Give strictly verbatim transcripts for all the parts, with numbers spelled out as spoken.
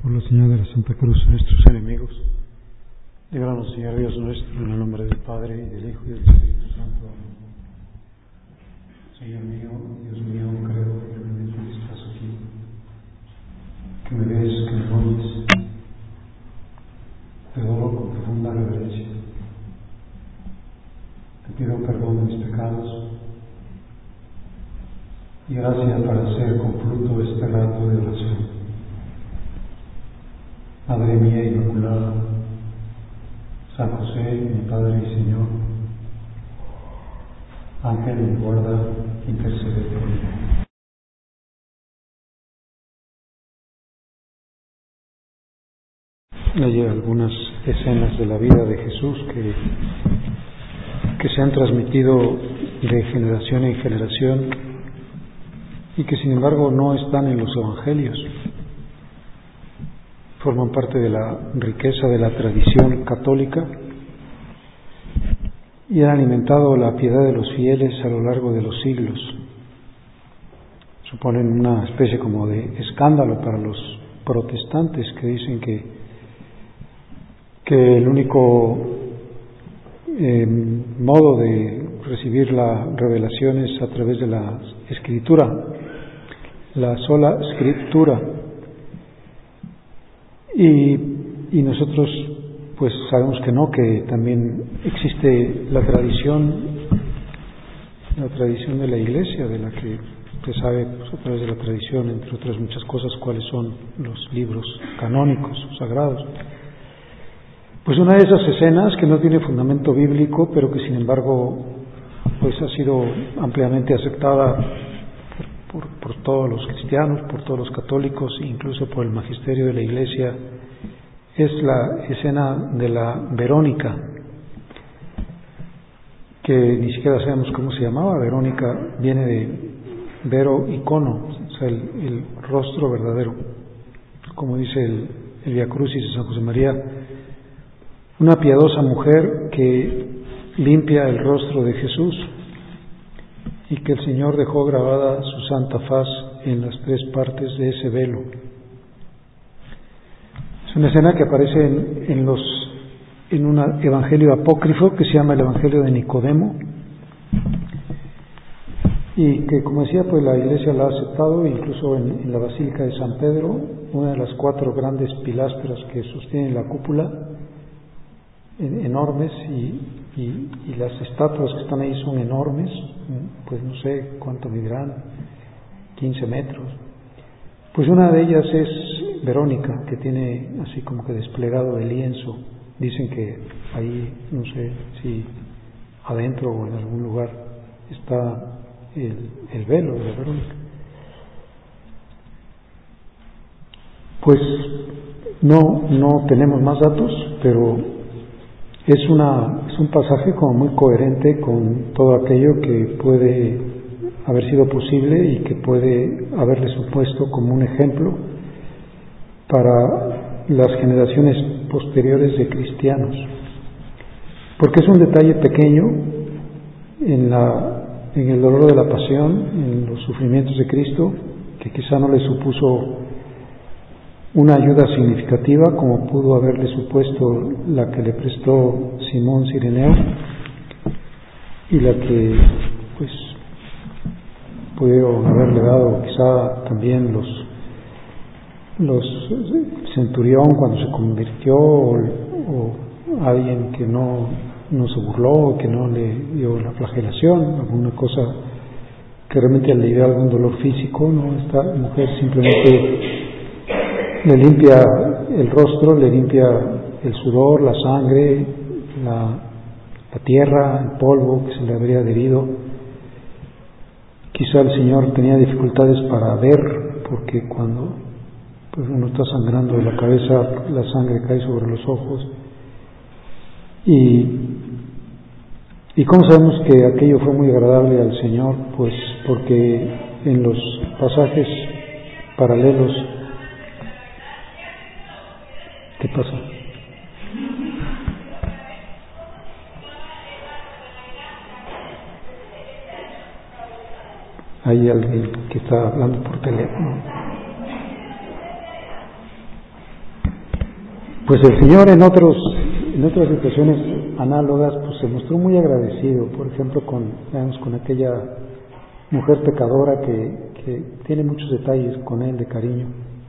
Por la señal de la Santa Cruz a nuestros enemigos, líbranos, Señor Dios nuestro, en el nombre del Padre, y del Hijo, y del Espíritu Santo. Amén. Señor mío, Dios mío, creo que me ves que estás aquí, que me ves, que me oyes. Te adoro con profunda reverencia. Te pido perdón de mis pecados y gracia para hacer con fruto este rato de oración. Madre mía Inmaculada, San José, mi Padre y Señor, Ángel de mi guarda, intercede por mí. Hay algunas escenas de la vida de Jesús que, que se han transmitido de generación en generación y que sin embargo no están en los evangelios. Forman parte de la riqueza de la tradición católica y han alimentado la piedad de los fieles a lo largo de los siglos. Suponen una especie como de escándalo para los protestantes que dicen que, que el único eh, modo de recibir la revelación es a través de la escritura, la sola escritura. Y, y nosotros pues sabemos que no, que también existe la tradición, la tradición de la Iglesia, de la que se sabe pues, a través de la tradición, entre otras muchas cosas, cuáles son los libros canónicos, sagrados. Pues una de esas escenas que no tiene fundamento bíblico, pero que sin embargo pues ha sido ampliamente aceptada Por, por todos los cristianos, por todos los católicos, incluso por el magisterio de la Iglesia, es la escena de la Verónica, que ni siquiera sabemos cómo se llamaba. Verónica viene de vero icono, o sea, el, el rostro verdadero, como dice el, el Vía Crucis de San José María, una piadosa mujer que limpia el rostro de Jesús, y que el Señor dejó grabada su santa faz en las tres partes de ese velo. Es una escena que aparece en, en, los, en un evangelio apócrifo que se llama el Evangelio de Nicodemo, y que, como decía, pues la Iglesia la ha aceptado, incluso en, en la Basílica de San Pedro, una de las cuatro grandes pilastras que sostienen la cúpula, en, enormes, y, y, y las estatuas que están ahí son enormes, pues no sé cuánto medirán, quince metros. Pues una de ellas es Verónica, que tiene así como que desplegado el lienzo. Dicen que ahí, no sé si adentro o en algún lugar, está el, el velo de Verónica. Pues no, no tenemos más datos, pero es, una, es un pasaje como muy coherente con todo aquello que puede haber sido posible y que puede haberle supuesto como un ejemplo para las generaciones posteriores de cristianos. Porque es un detalle pequeño en, la, en el dolor de la pasión, en los sufrimientos de Cristo, que quizá no le supuso una ayuda significativa como pudo haberle supuesto la que le prestó Simón Cireneo y la que pues pudieron haberle dado quizá también los los centurión cuando se convirtió, o, o alguien que no, no se burló, que no le dio la flagelación, alguna cosa que realmente le dio algún dolor físico, ¿no? Esta mujer simplemente le limpia el rostro, le limpia el sudor, la sangre, la, la tierra, el polvo que se le habría adherido. Quizá el Señor tenía dificultades para ver, porque cuando pues uno está sangrando de la cabeza, la sangre cae sobre los ojos. Y, ¿y cómo sabemos que aquello fue muy agradable al Señor? Pues porque en los pasajes paralelos. ¿Qué pasa? Hay alguien que está hablando por teléfono. Pues el Señor en otros en otras situaciones análogas pues se mostró muy agradecido, por ejemplo con digamos, con aquella mujer pecadora que, que tiene muchos detalles con él de cariño,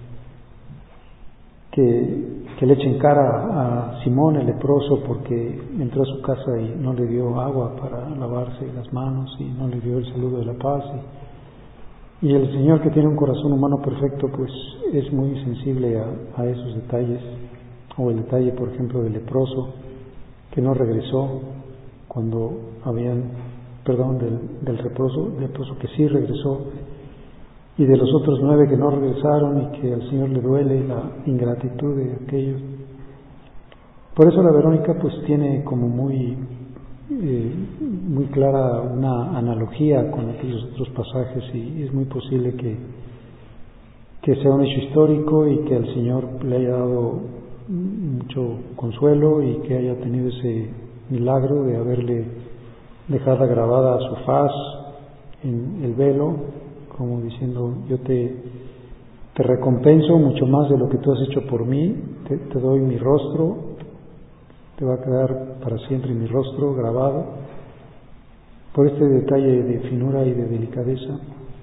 que, que le echa en cara a Simón el leproso porque entró a su casa y no le dio agua para lavarse las manos y no le dio el saludo de la paz, y, y el Señor, que tiene un corazón humano perfecto, pues es muy sensible a, a esos detalles. O el detalle, por ejemplo, del leproso que no regresó cuando habían, perdón, del, del leproso, leproso que sí regresó, y de los otros nueve que no regresaron y que al Señor le duele la ingratitud de aquellos. Por eso la Verónica pues tiene como muy eh, muy clara una analogía con aquellos otros pasajes, y es muy posible que que sea un hecho histórico y que al Señor le haya dado mucho consuelo y que haya tenido ese milagro de haberle dejado grabada su faz en el velo, como diciendo: yo te, te recompenso mucho más de lo que tú has hecho por mí, te, te doy mi rostro, te va a quedar para siempre mi rostro grabado, por este detalle de finura y de delicadeza.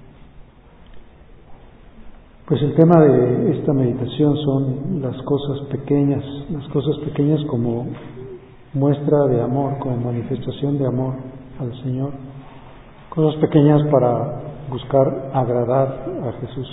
Pues el tema de esta meditación son las cosas pequeñas, las cosas pequeñas como muestra de amor, como manifestación de amor al Señor, cosas pequeñas para buscar agradar a Jesús.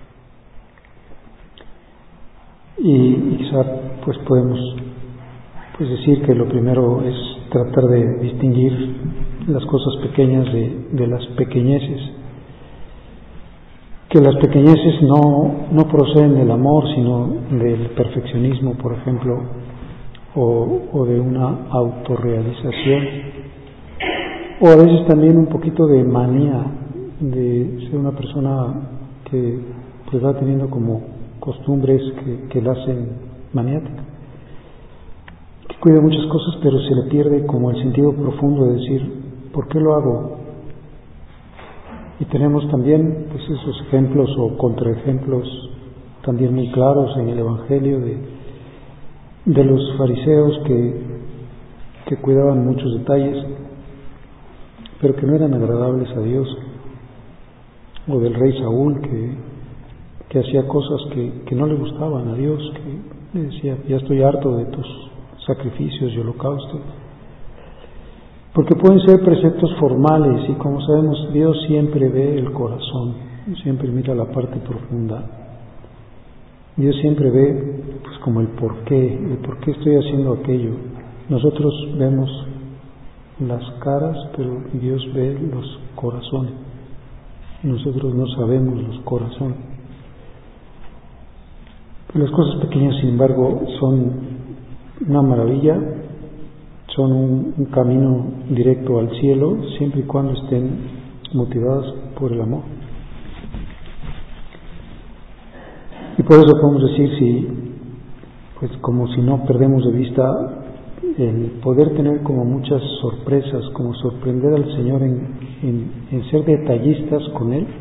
Y, y quizá pues podemos pues decir que lo primero es tratar de distinguir las cosas pequeñas de, de las pequeñeces. Que las pequeñeces no, no proceden del amor, sino del perfeccionismo, por ejemplo, o, o de una autorrealización, o a veces también un poquito de manía, de ser una persona que pues va teniendo como costumbres que, que la hacen maniática, que cuida muchas cosas, pero se le pierde como el sentido profundo de decir: ¿por qué lo hago? Y tenemos también pues esos ejemplos o contraejemplos también muy claros en el Evangelio de, de los fariseos que, que cuidaban muchos detalles, pero que no eran agradables a Dios, o del rey Saúl que, que hacía cosas que, que no le gustaban a Dios, que le decía: ya estoy harto de tus sacrificios y holocaustos. Porque pueden ser preceptos formales, y como sabemos, Dios siempre ve el corazón, siempre mira la parte profunda. Dios siempre ve pues como el por qué, el por qué estoy haciendo aquello. Nosotros vemos las caras, pero Dios ve los corazones. Nosotros no sabemos los corazones. Las cosas pequeñas, sin embargo, son una maravilla. Son un, un camino directo al cielo, siempre y cuando estén motivadas por el amor. Y por eso podemos decir, si, pues como si no perdemos de vista el poder tener como muchas sorpresas, como sorprender al Señor en, en, en ser detallistas con Él,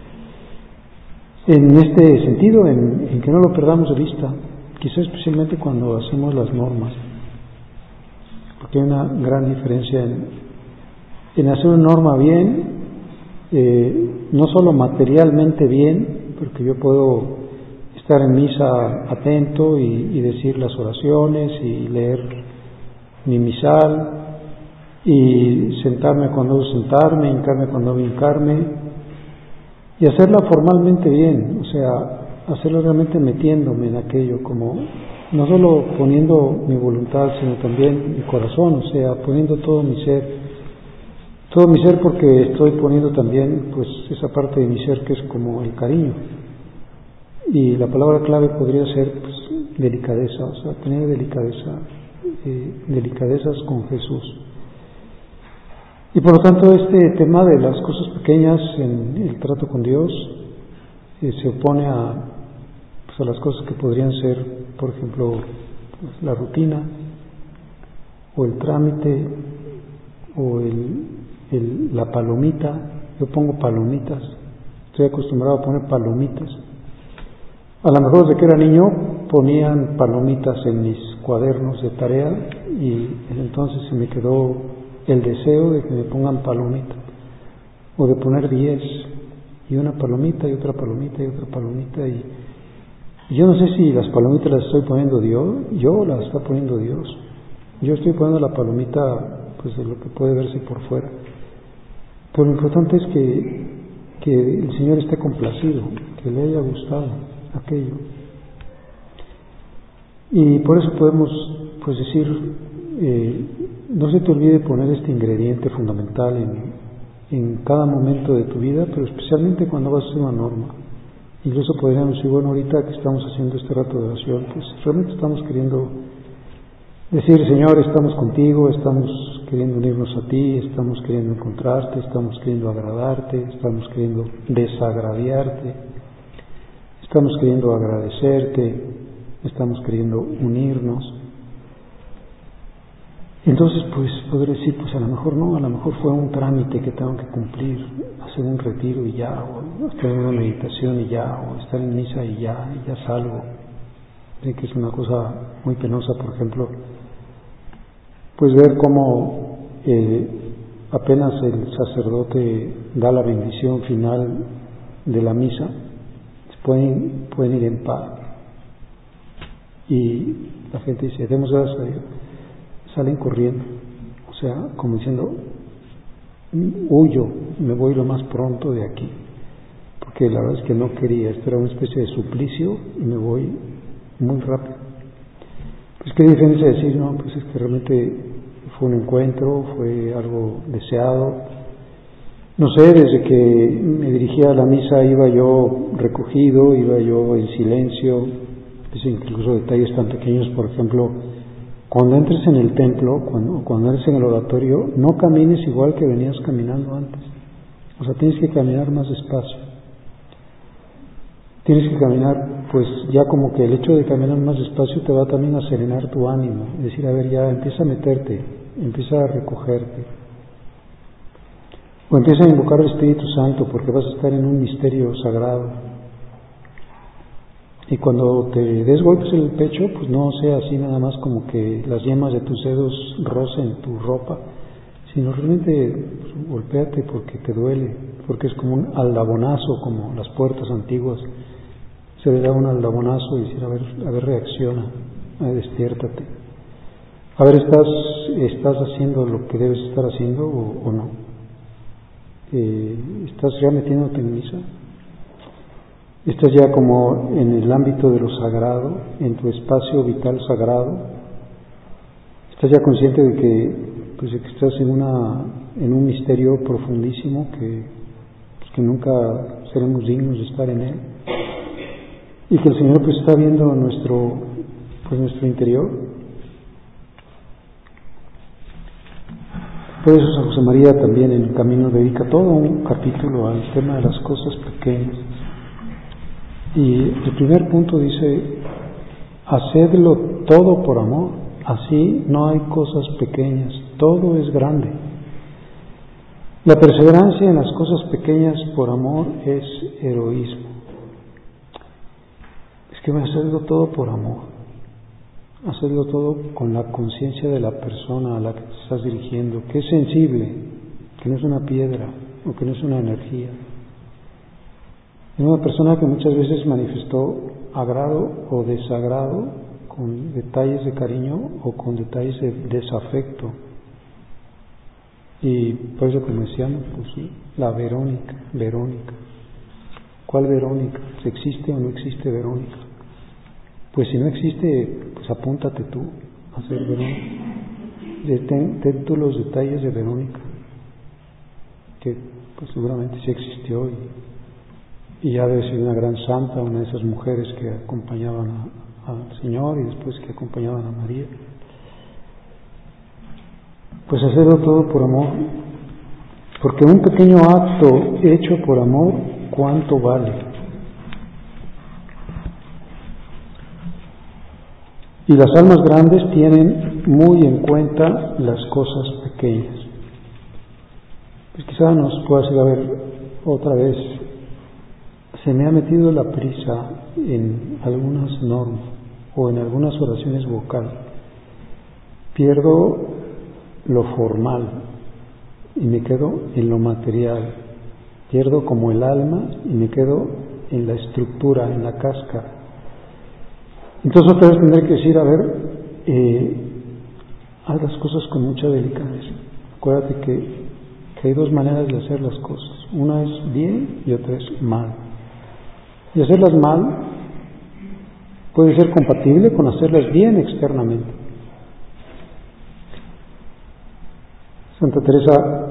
en este sentido, en, en que no lo perdamos de vista, quizá especialmente cuando hacemos las normas. Porque hay una gran diferencia en, en hacer una norma bien, eh, no solo materialmente bien, porque yo puedo estar en misa atento y, y decir las oraciones y leer mi misal y sentarme cuando debo sentarme, hincarme cuando debo hincarme, y hacerla formalmente bien, o sea, hacerlo realmente metiéndome en aquello, como no solo poniendo mi voluntad, sino también mi corazón, o sea, poniendo todo mi ser, todo mi ser, porque estoy poniendo también pues esa parte de mi ser que es como el cariño. Y la palabra clave podría ser pues, delicadeza, o sea, tener delicadeza, eh, delicadezas con Jesús. Y por lo tanto este tema de las cosas pequeñas en el trato con Dios eh, se opone a, pues, a las cosas que podrían ser, por ejemplo, pues, la rutina, o el trámite, o el, el, la palomita. Yo pongo palomitas, estoy acostumbrado a poner palomitas. A lo mejor desde que era niño ponían palomitas en mis cuadernos de tarea y entonces se me quedó el deseo de que me pongan palomitas, o de poner diez, y una palomita y otra palomita y otra palomita, y yo no sé si las palomitas las estoy poniendo Dios, yo o las está poniendo Dios. Yo estoy poniendo la palomita pues de lo que puede verse por fuera, pero lo importante es que, que el Señor esté complacido, que le haya gustado aquello. Y por eso podemos pues decir, eh, no se te olvide poner este ingrediente fundamental en, en cada momento de tu vida, pero especialmente cuando vas a hacer una norma. Incluso podríamos decir, bueno, ahorita que estamos haciendo este rato de oración, pues realmente estamos queriendo decir, Señor, estamos contigo, estamos queriendo unirnos a ti, estamos queriendo encontrarte, estamos queriendo agradarte, estamos queriendo desagraviarte, estamos queriendo agradecerte, estamos queriendo unirnos. Entonces, pues, poder decir, pues a lo mejor no, a lo mejor fue un trámite que tengo que cumplir, hacer un retiro y ya, o estar en una meditación y ya, o estar en misa y ya, y ya salgo. Sé que es una cosa muy penosa, por ejemplo, pues ver cómo eh, apenas el sacerdote da la bendición final de la misa, pueden, pueden ir en paz. Y la gente dice, demos gracias a Dios. Salen corriendo, o sea, como diciendo, huyo, me voy lo más pronto de aquí, porque la verdad es que no quería, esto era una especie de suplicio y me voy muy rápido. Pues qué diferencia decir, no, pues es que realmente fue un encuentro, fue algo deseado. No sé, desde que me dirigía a la misa iba yo recogido, iba yo en silencio, pues incluso detalles tan pequeños, por ejemplo, cuando entres en el templo, cuando, cuando entres en el oratorio, no camines igual que venías caminando antes. O sea, tienes que caminar más despacio. Tienes que caminar, pues ya como que el hecho de caminar más despacio te va también a serenar tu ánimo. Es decir, a ver, ya empieza a meterte, empieza a recogerte. O empieza a invocar al Espíritu Santo porque vas a estar en un misterio sagrado. Y cuando te des golpes en el pecho, pues no sea así nada más como que las yemas de tus dedos rocen tu ropa, sino realmente pues, golpéate porque te duele, porque es como un aldabonazo, como las puertas antiguas. Se le da un aldabonazo y decir, a ver, a ver, reacciona, a ver, despiértate. A ver, ¿estás, estás haciendo lo que debes estar haciendo o, o no? Eh, ¿Estás ya metiéndote en misa? ¿Estás ya como en el ámbito de lo sagrado, en tu espacio vital sagrado? ¿Estás ya consciente de que, pues, de que estás en, una, en un misterio profundísimo que, pues, que nunca seremos dignos de estar en él? Y que el Señor pues está viendo nuestro, pues, nuestro interior. Por eso San José María también en el Camino dedica todo un capítulo al tema de las cosas pequeñas. Y el primer punto dice, hacedlo todo por amor, así no hay cosas pequeñas, todo es grande. La perseverancia en las cosas pequeñas por amor es heroísmo. Es que hacerlo todo por amor, hacerlo todo con la conciencia de la persona a la que te estás dirigiendo, que es sensible, que no es una piedra o que no es una energía. Es una persona que muchas veces manifestó agrado o desagrado con detalles de cariño o con detalles de desafecto. Y por eso, como decíamos, pues sí, la Verónica, Verónica. ¿Cuál Verónica? ¿Si existe o no existe Verónica? Pues si no existe, pues apúntate tú a ser Verónica. Ten, ten tú los detalles de Verónica, que pues seguramente sí existió y Y ya debe ser una gran santa, una de esas mujeres que acompañaban a, al Señor y después que acompañaban a María. Pues hacerlo todo por amor, porque un pequeño acto hecho por amor, ¿cuánto vale? Y las almas grandes tienen muy en cuenta las cosas pequeñas. Pues quizá nos pueda hacer a ver otra vez. Se me ha metido la prisa en algunas normas. o en algunas oraciones vocal. Pierdo lo formal y me quedo en lo material. Pierdo como el alma y me quedo en la estructura, en la cáscara. Entonces otra vez tendré que decir, a ver, eh, haz las cosas con mucha delicadeza. Acuérdate que, que hay dos maneras de hacer las cosas. Una es bien y otra es mal. Y hacerlas mal puede ser compatible con hacerlas bien externamente. Santa Teresa,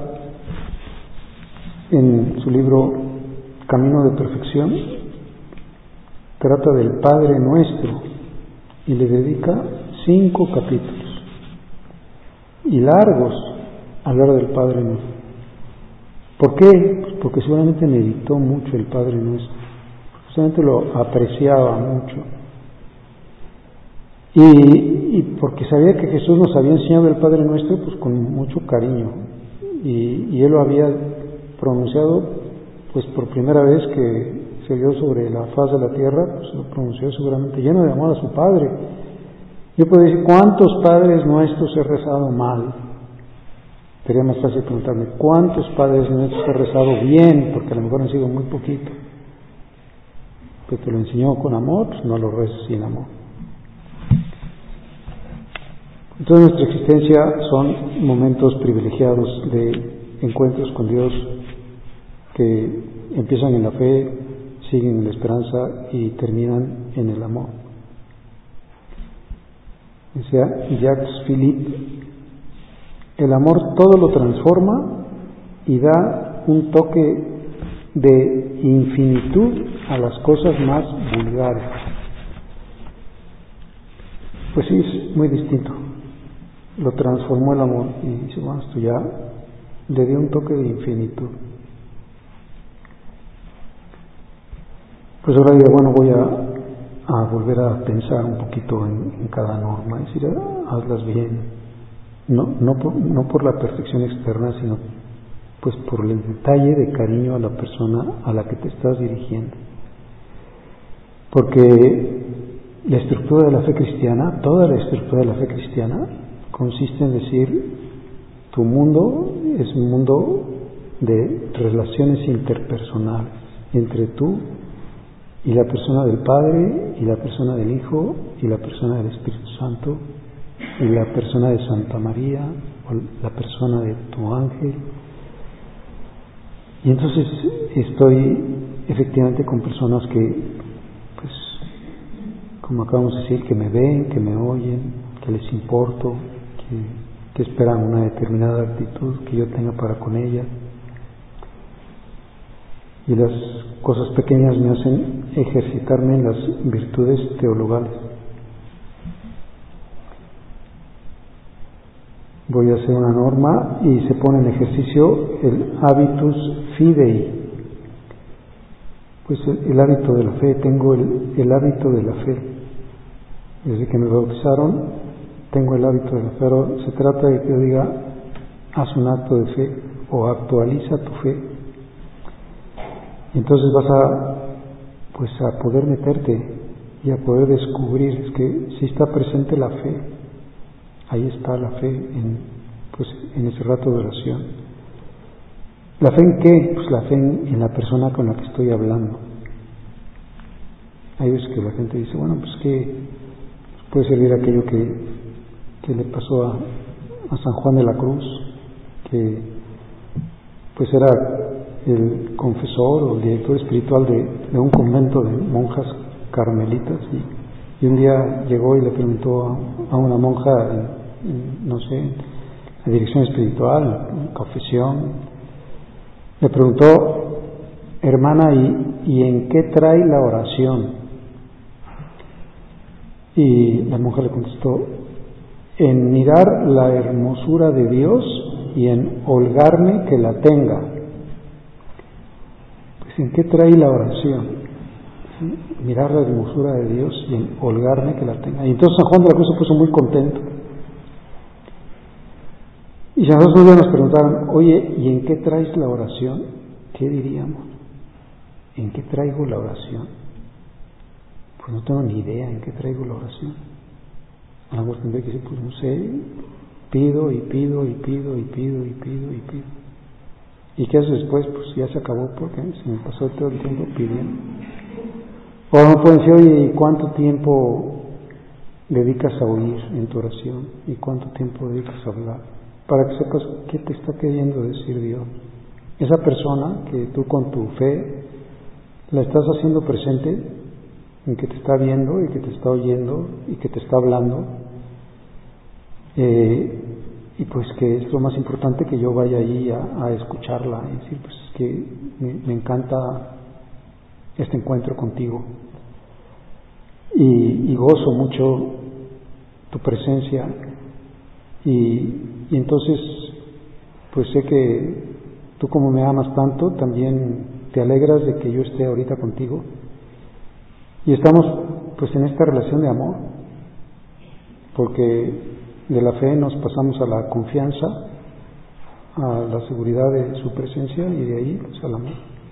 en su libro Camino de Perfección, trata del Padre Nuestro y le dedica cinco capítulos y largos a hablar del Padre Nuestro. ¿Por qué? Pues porque seguramente meditó mucho el Padre Nuestro, seguramente lo apreciaba mucho y, y porque sabía que Jesús nos había enseñado el Padre Nuestro pues con mucho cariño y, y él lo había pronunciado pues por primera vez que se dio sobre la faz de la tierra, pues lo pronunció seguramente lleno de amor a su Padre. Yo puedo decir, ¿cuántos Padres Nuestros he rezado mal? Sería más fácil preguntarme, ¿cuántos Padres Nuestros he rezado bien? Porque a lo mejor han sido muy poquito. Pues te lo enseñó con amor, pues no lo reces sin amor. Entonces nuestra existencia son momentos privilegiados de encuentros con Dios que empiezan en la fe, siguen en la esperanza y terminan en el amor. Decía Jacques Philippe, el amor todo lo transforma y da un toque de infinitud a las cosas más vulgares. Pues sí, es muy distinto. Lo transformó el amor y dice, bueno, esto ya le dio un toque de infinitud. Pues ahora digo, bueno, voy a, a volver a pensar un poquito en, en cada norma, es decir, hazlas bien, no, no, por, no por la perfección externa, sino pues por el detalle de cariño a la persona a la que te estás dirigiendo. Porque la estructura de la fe cristiana, toda la estructura de la fe cristiana, consiste en decir, tu mundo es un mundo de relaciones interpersonales entre tú y la persona del Padre, y la persona del Hijo, y la persona del Espíritu Santo, y la persona de Santa María, o la persona de tu ángel. Y entonces estoy efectivamente con personas que, pues, como acabamos de decir, que me ven, que me oyen, que les importo, que, que esperan una determinada actitud que yo tenga para con ellas. Y las cosas pequeñas me hacen ejercitarme en las virtudes teologales. Voy a hacer una norma y se pone en ejercicio el habitus fidei. Pues el, el hábito de la fe, tengo el, el hábito de la fe. Desde que me bautizaron, tengo el hábito de la fe. Pero se trata de que yo diga, haz un acto de fe o actualiza tu fe. Entonces vas a, pues a poder meterte y a poder descubrir es que si está presente la fe, ahí está la fe en, pues en ese rato de oración. ¿La fe en qué? Pues la fe en, en la persona con la que estoy hablando. Hay veces que la gente dice, bueno, pues que puede servir aquello que, que le pasó a, a San Juan de la Cruz, que pues era el confesor o el director espiritual de, de un convento de monjas carmelitas y, y un día llegó y le preguntó a, a una monja en, en, no sé, la dirección espiritual, en confesión, le preguntó, hermana, ¿y, ¿y en qué trae la oración? Y la monja le contestó, en mirar la hermosura de Dios y en holgarme que la tenga. ¿En qué trae la oración? ¿Sí? Mirar la hermosura de Dios y en holgarme que la tenga. Y entonces San Juan de la Cruz se puso muy contento. Y si a nosotros un día nos preguntaran, oye, ¿y en qué traes la oración? ¿Qué diríamos? ¿En qué traigo la oración? pues no tengo ni idea en qué traigo la oración. A lo mejor tendré que decir, pues no sé, pido y pido y pido y pido y pido y pido. ¿Y qué haces después? Pues ya se acabó porque se me pasó todo el tiempo pidiendo. O no pueden decir, oye, ¿y cuánto tiempo dedicas a oír en tu oración? ¿Y cuánto tiempo dedicas a hablar? Para que sepas qué te está queriendo decir Dios. Esa persona que tú con tu fe la estás haciendo presente, en que te está viendo y que te está oyendo y que te está hablando, eh, y pues que es lo más importante que yo vaya allí a, a escucharla y decir, pues es que me, me encanta este encuentro contigo y, y gozo mucho tu presencia y, y entonces pues sé que tú como me amas tanto también te alegras de que yo esté ahorita contigo y estamos pues en esta relación de amor, porque de la fe nos pasamos a la confianza, a la seguridad de su presencia y de ahí pues al amor,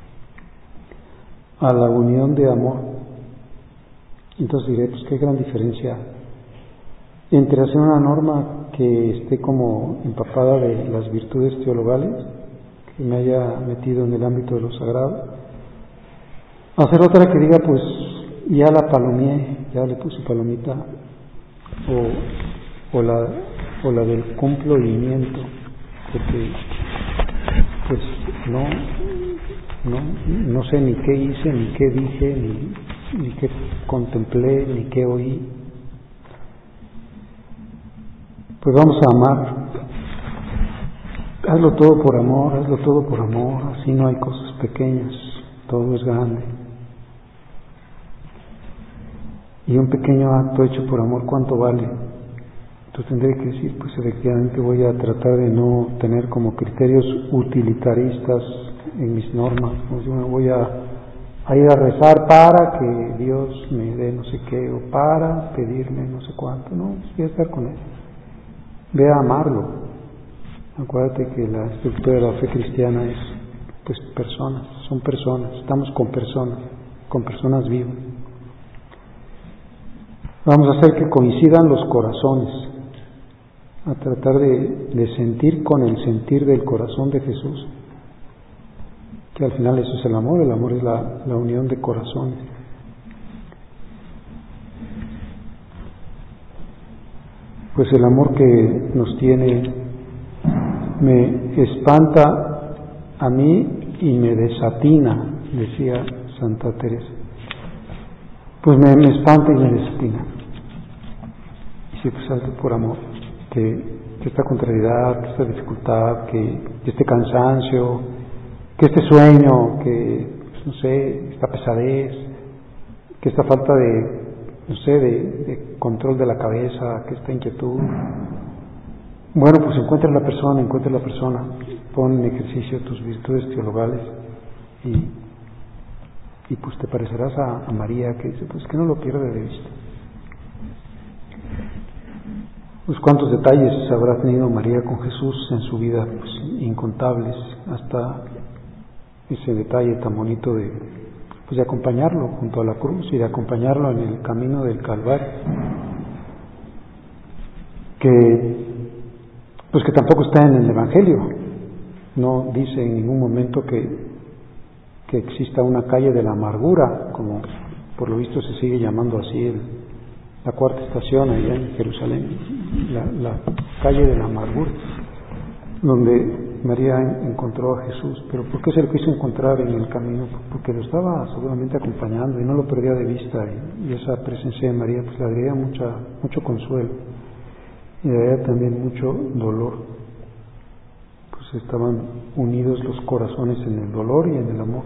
a la unión de amor. Entonces diré, pues qué gran diferencia entre hacer una norma que esté como empapada de las virtudes teologales, que me haya metido en el ámbito de lo sagrado, hacer otra que diga, pues ya la palomeé, ya le puse palomita, o, o, la, o la del cumplimiento, porque pues no, no, no sé ni qué hice, ni qué dije, ni, ni qué contemplé, ni qué oí. Pues vamos a amar. Hazlo todo por amor, hazlo todo por amor, así no hay cosas pequeñas, todo es grande. Y un pequeño acto hecho por amor, ¿cuánto vale? Entonces tendré que decir, pues efectivamente voy a tratar de no tener como criterios utilitaristas en mis normas, como yo me voy a, a ir a rezar para que Dios me dé no sé qué, o para pedirle no sé cuánto, no, pues voy a estar con Él. Ve a amarlo. Acuérdate que la estructura de la fe cristiana es pues personas, son personas, estamos con personas, con personas vivas. Vamos a hacer que coincidan los corazones, a tratar de, de sentir con el sentir del corazón de Jesús, que al final eso es el amor, el amor es la, la unión de corazones. Pues el amor que nos tiene me espanta a mí y me desatina, decía Santa Teresa. Pues me, me espanta y me desatina. Y sí, pues alto por amor, que, que esta contrariedad, que esta dificultad, que, que este cansancio, que este sueño, que pues, no sé, esta pesadez, que esta falta de, no sé, de, de control de la cabeza, que esta inquietud. Bueno, pues encuentra la persona, encuentra la persona, pon en ejercicio tus virtudes teologales y y pues te parecerás a, a María, que dice, pues que no lo pierde de vista. Pues cuántos detalles habrá tenido María con Jesús en su vida, pues incontables, hasta ese detalle tan bonito de, pues, de acompañarlo junto a la cruz y de acompañarlo en el camino del Calvario, que pues que tampoco está en el Evangelio, no dice en ningún momento que que exista una calle de la amargura, como por lo visto se sigue llamando así el, la cuarta estación allá en Jerusalén, la, la calle de la amargura, donde María encontró a Jesús. Pero ¿por qué se lo quiso encontrar en el camino? Porque lo estaba seguramente acompañando y no lo perdía de vista, y, y esa presencia de María pues le daría mucha, mucho consuelo y le daría también mucho dolor. Pues estaban unidos los corazones en el dolor y en el amor.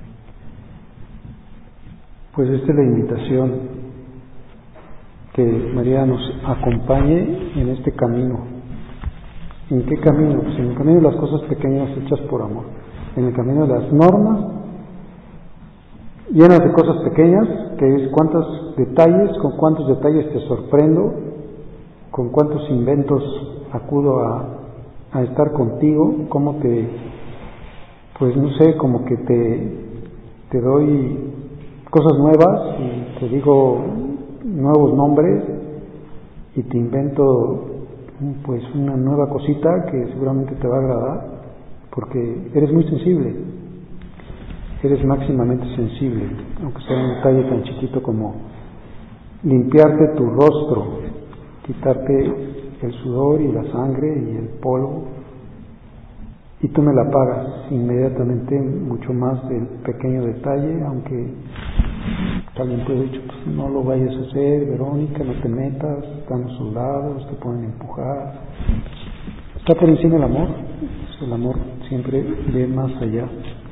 Pues esta es la invitación, que María nos acompañe en este camino. ¿En qué camino? Pues en el camino de las cosas pequeñas hechas por amor, en el camino de las normas llenas de cosas pequeñas, que es cuántos detalles, con cuántos detalles te sorprendo, con cuántos inventos acudo a, a estar contigo, cómo te, pues no sé, como que te, te doy cosas nuevas y te digo nuevos nombres y te invento pues una nueva cosita que seguramente te va a agradar porque eres muy sensible, eres máximamente sensible, aunque sea un detalle tan chiquito como limpiarte tu rostro, quitarte el sudor y la sangre y el polvo, y tú me la pagas inmediatamente, mucho más del pequeño detalle, aunque alguien puede decir, pues no lo vayas a hacer, Verónica, no te metas, están los soldados, te pueden empujar. Está por encima el amor, el amor siempre ve más allá.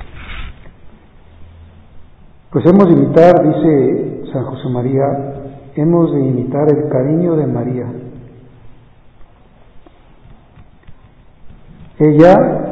Pues hemos de imitar, dice San José María, hemos de imitar el cariño de María. Ella,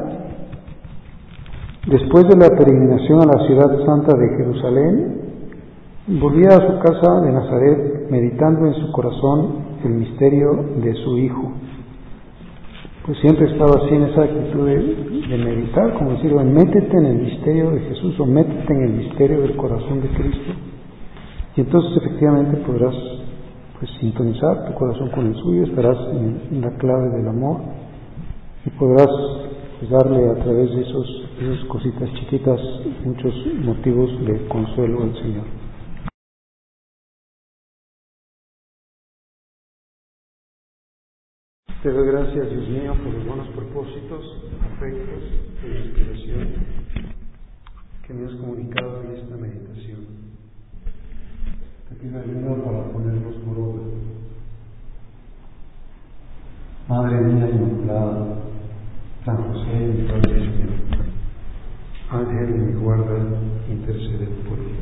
después de la peregrinación a la ciudad santa de Jerusalén, volvía a su casa de Nazaret meditando en su corazón el misterio de su Hijo. Pues siempre estaba así en esa actitud de, de meditar, como decir, métete en el misterio de Jesús o métete en el misterio del corazón de Cristo, y entonces efectivamente podrás pues sintonizar tu corazón con el suyo, estarás en, en la clave del amor y podrás pues, darle a través de esos, esas cositas chiquitas muchos motivos de consuelo al Señor. Te doy gracias, Dios mío, por los buenos propósitos, afectos e inspiración que me has comunicado en esta meditación. Te pido ayuda para ponerlos por obra. Madre mía inmaculada, San José, mi Padre Señor, Ángel de mi guarda, intercede por mí.